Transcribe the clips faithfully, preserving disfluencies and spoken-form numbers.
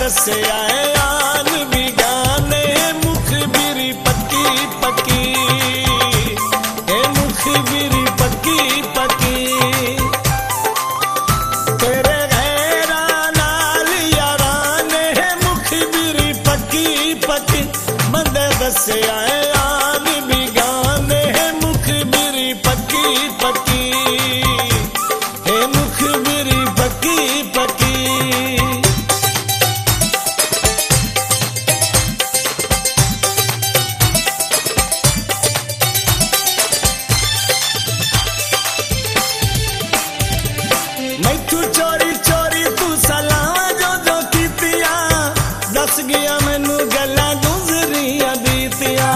दसे आए आन भी गाने मुख बिरी पक्की पक्की ए मुख बिरी पक्की पक्की तेरे गैरा नाल यारा ने मुख बिरी पक्की पक्की बंदे दसे आए आन भी गाने मुख बिरी पक्की पक्की ए मुख बिरी पक्की पक्की मैथू चोरी चोरी तू सलाह जो जो कीतियां दस गया मैनू गल्लां गुजरियां बीतियां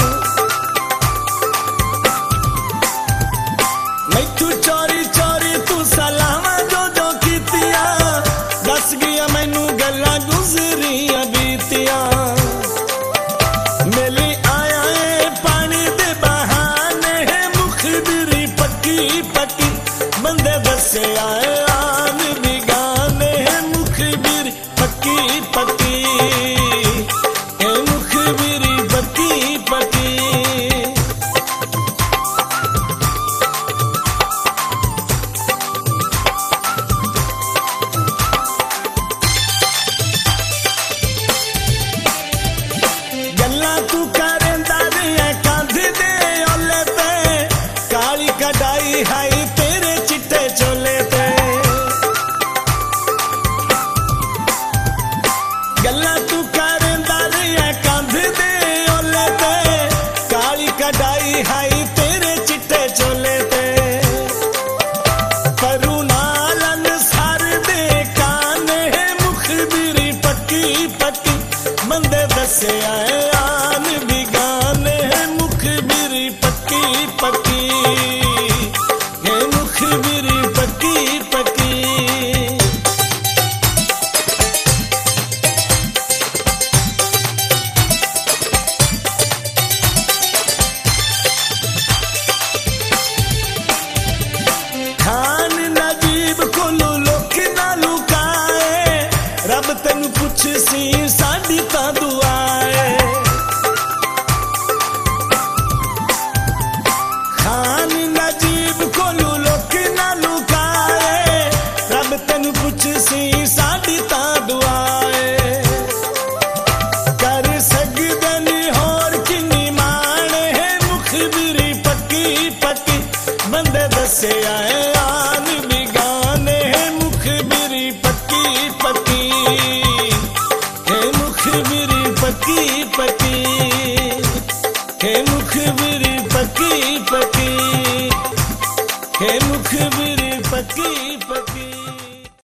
मैथू चोरी चोरी तू सलाह जो जो कीतियां दस गया मैनू गल्लां गुजरियां बीतियां मिली आया ए पानी दे बहाने मुख बिरी पक्की पक्की बंदे दसे आए आन भी गाने मुख बिरी पक्की पक्की ए मुख बिरी पक्की पक्की गल्लां तू करेंदा दियां कंध दे ओले ते काली कढ़ाई हाई तेरे चिट्टे चोले ते गल्लां तू करेंदा दियां कंध दे ओले ते काली कढ़ाई हाई तेरे चिट्टे चोले ते करू नालन सर दे काने मुख बिरी पक्की पक्की बंदे दसे आए आन भी गाने मुख बिरी पक्की पक्की